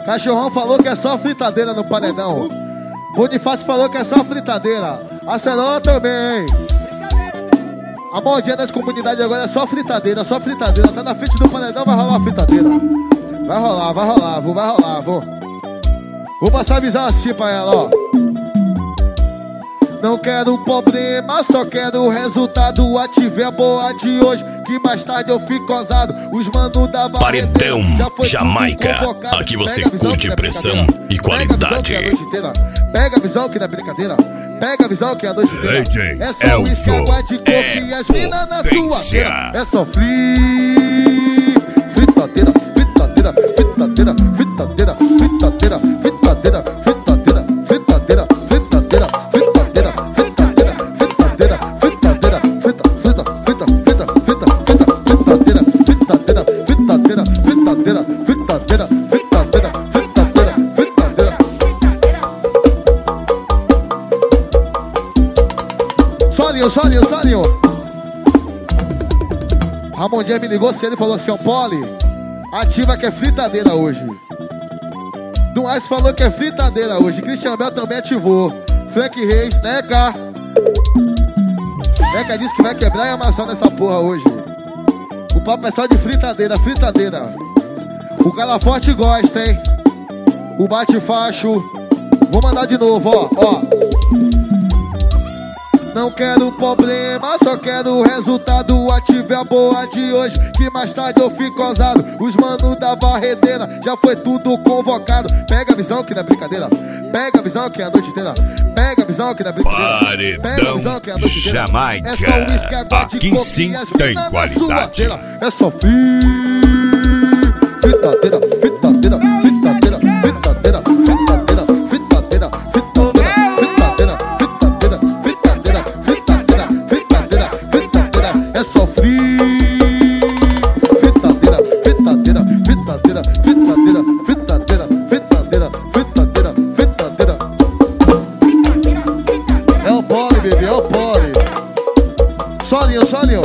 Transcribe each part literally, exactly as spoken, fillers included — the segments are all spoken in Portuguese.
Cachorrão falou que é só fritadeira no paredão. Bonifácio falou que é só fritadeira. A Cerola também. A modinha das comunidades agora é só fritadeira, só fritadeira. Tá na frente do paredão, vai rolar fritadeira. Vai rolar, vai rolar, vou, vai rolar, vou. Vou passar a visão assim pra ela, ó. Não quero problema, só quero o resultado. Ative a boa de hoje, que mais tarde eu fico ousado. Os manos da Paredão Jamaica, aqui você curte pressão e qualidade. Pega a visão que não é brincadeira. Pega a visão que é a noite inteira. É só uísque, água de coco e as minas na sua beira. É só free. Fritadeira, fritadeira, fritadeira, fritadeira, fritadeira, fritadeira, fritadeira, fritadeira, fritadeira, fritadeira, fritadeira, fritadeira, fritadeira, frita, frita, frita, frita, frita, fritadeira, fritadeira, fritadeira, fritadeira, fritadeira, fritadeira, fritadeira, fritadeira. Solinho, solinho, solinho. Ramondinha me ligou cedo e falou assim, ó, Poli, ativa que é fritadeira hoje. Duais falou que é fritadeira hoje. Christian Bell também ativou. Frank Reis, Neca. Neca disse que vai quebrar e amassar nessa porra hoje. O papo é só de fritadeira, fritadeira. O cara forte gosta, hein? O bate-facho. Vou mandar de novo, ó, ó. Não quero problema, só quero o resultado. Ative a boa de hoje, que mais tarde eu fico ousado. Os manos da barredeira, já foi tudo convocado. Pega a visão que não é brincadeira. Pega a visão que é a noite inteira. Pega a visão que não é brincadeira. Pega a visão que é a noite inteira. Jamaica, é só uísque, água de aqui coco sim e as tem minas qualidade. na sua é só free. Fritadeira, fritadeira, fritadeira, fritadeira, fritadeira, fritadeira, fritadeira, fritadeira, fritadeira, fritadeira, fritadeira, fritadeira, fritadeira, é só free. Fritadeira, fritadeira, fritadeira, fritadeira, fritadeira, fritadeira, fritadeira, fritadeira. É o Poli, bebê, é o Poli. Solinho, solinho.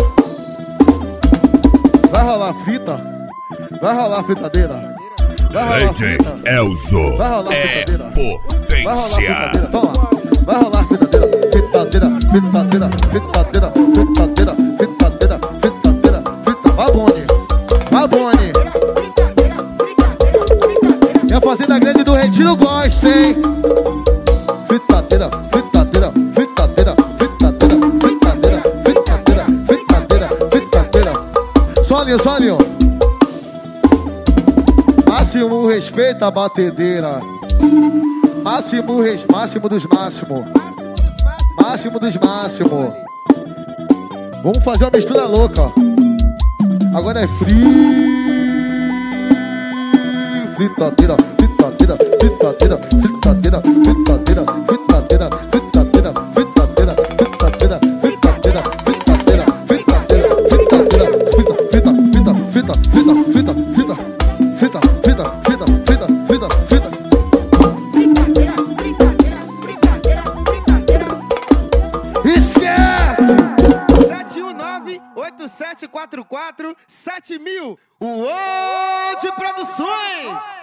Vai rolar frita. Vai rolar fritadeira. Vai rolar frita. Elzo Vai rolar é fritadeira. Vai rolar potência. fritadeira. Toma. Vai rolar fritadeira. Fritadeira, fritadeira, fritadeira, fritadeira, fritadeira, fritadeira, fritadeira. Vai, Boni. Vai, Boni. E a Fazenda Grande do Retiro gosta, hein? Fritadeira, fritadeira, fritadeira, fritadeira, fritadeira, fritadeira, fritadeira, fritadeira. Solinho, solinho. Máximo respeito à batedeira. Máximo, res... máximo dos máximos. Máximo dos máximos. Vamos fazer uma mistura louca, ó. Agora é free. Fritadeira, fritadeira, fritadeira, fritadeira, fritadeira, fritadeira, fritadeira, fritadeira, fritadeira, fritadeira, fritadeira, fritadeira, fritadeira, frita, frita, frita, frita, frita, frita, frita, frita, frita, frita, frita, frita, frita. Esquece! sete um nove, oito sete quatro quatro, sete mil. O World Produções!